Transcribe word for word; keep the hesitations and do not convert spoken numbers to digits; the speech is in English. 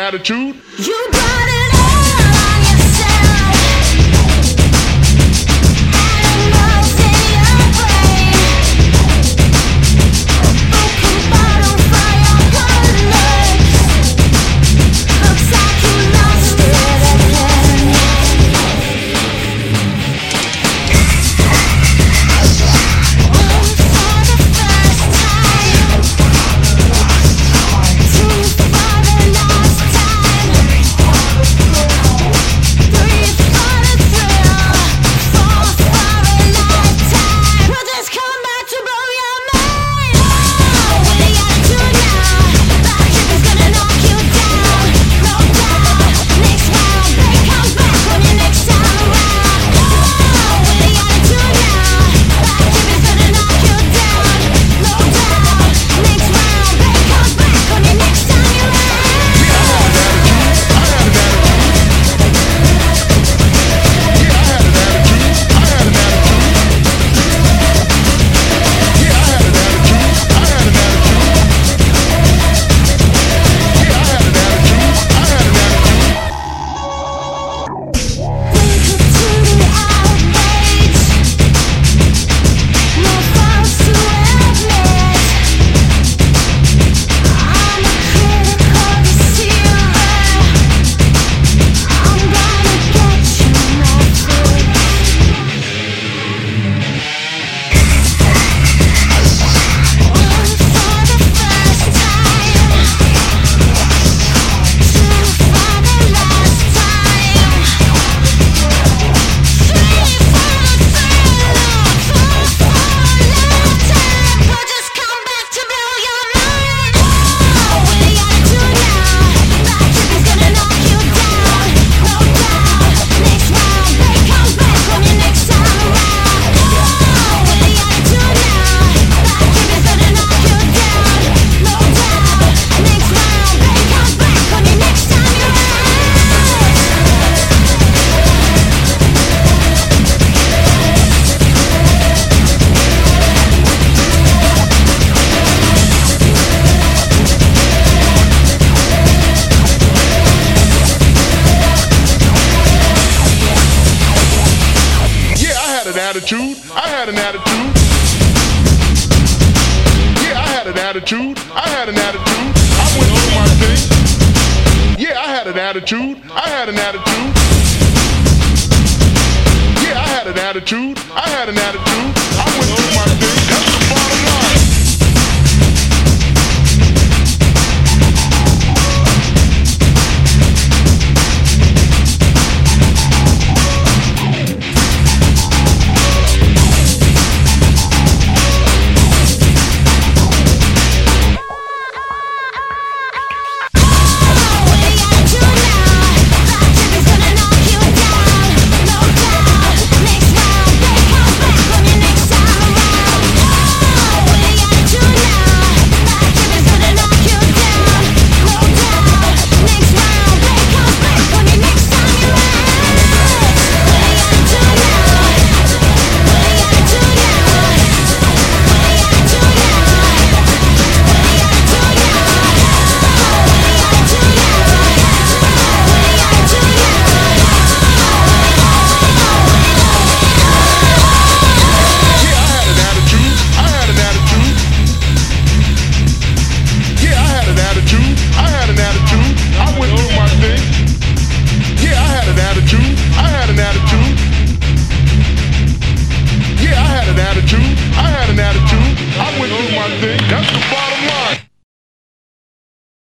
attitude. You brought it all on yourself. Animals in your brain. Broken bottle for your colors. Looks like you lost it again. Attitude. I had an attitude. Yeah, I had an attitude. I had an attitude. I went through my thing. Yeah, I had an attitude. I had an attitude. Yeah, I had an attitude. I had an attitude.